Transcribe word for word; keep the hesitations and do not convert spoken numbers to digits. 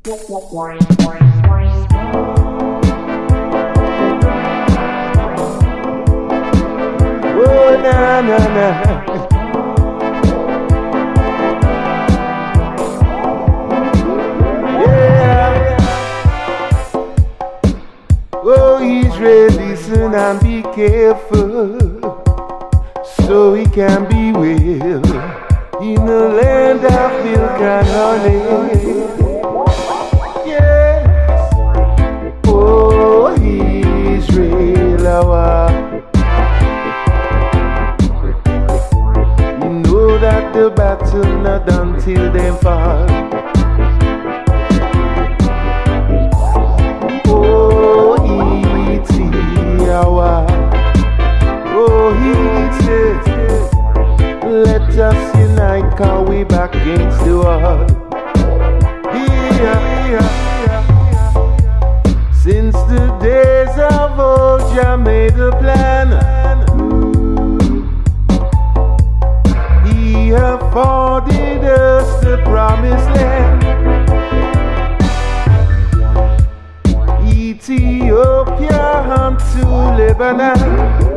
Oh, na, na, na. Yeah. Oh, Israel, listen and be careful, so we can be well in the land of milk and honey. Yes. Oh, Israel, our that the battle not done till them fall. Oh, Itiawa, oh, Itiawa, let us unite, cause we back against the wall. Yeah, yeah, yeah. Since the days of old, Jah made a plan. He afforded us the promised land. Ethiopia unto Lebanon.